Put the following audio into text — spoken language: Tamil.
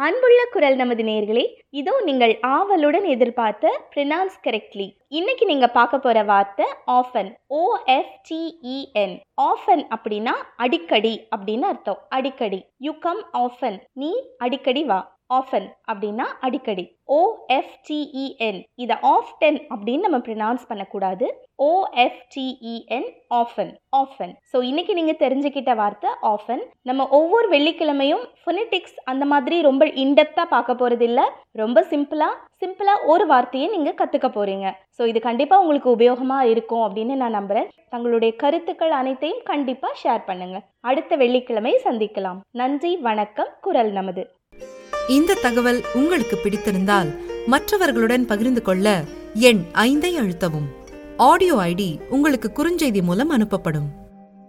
அன்புள்ள குரல் நமது நேயர்களே, இதோ நீங்கள் ஆவலுடன் எதிர்பார்த்த ப்ரொனவுன்ஸ் கரெக்ட்லி. இன்னைக்கு நீங்க பார்க்க போற வார்த்தை ஆஃபன். OFTEN. ஆஃபன் அப்படின்னா அடிக்கடி அப்படின்னு அர்த்தம். அடிக்கடி. You come often. நீ அடிக்கடி வா. ஆஃபன் அப்படின்னா அடிக்கடி. OFTEN. இதை ஆஃப்டன் அப்படின்னு நம்ம ப்ரொனவுன்ஸ் பண்ணக்கூடாது. OFTEN. ஆஃபன். ஆஃபன். ஸோ இன்னைக்கு நீங்க தெரிஞ்சுக்கிட்ட வார்த்தை ஆஃபன். நம்ம ஒவ்வொரு வெள்ளிக்கிழமையும் ஃபொனெட்டிக்ஸ் அந்த மாதிரி ரொம்ப இன்டெப்தா பார்க்க போறது இல்ல. ரொம்ப சிம்பிளா ஒரு வார்த்தையை நீங்க கத்துக்க போறீங்க. ஸோ இது கண்டிப்பா உங்களுக்கு உபயோகமா இருக்கும் அப்படின்னு நான் நம்புறேன். தங்களுடைய கருத்துக்கள் அனைத்தையும் கண்டிப்பா ஷேர் பண்ணுங்க. அடுத்த வெள்ளிக்கிழமை சந்திக்கலாம். நன்றி, வணக்கம். குரல் நமது. இந்த தகவல் உங்களுக்கு பிடித்திருந்தால் மற்றவர்களுடன் பகிர்ந்து கொள்ள எண் 5 அழுத்தவும். ஆடியோ ஐடி உங்களுக்கு குறுஞ்செய்தி மூலம் அனுப்பப்படும்.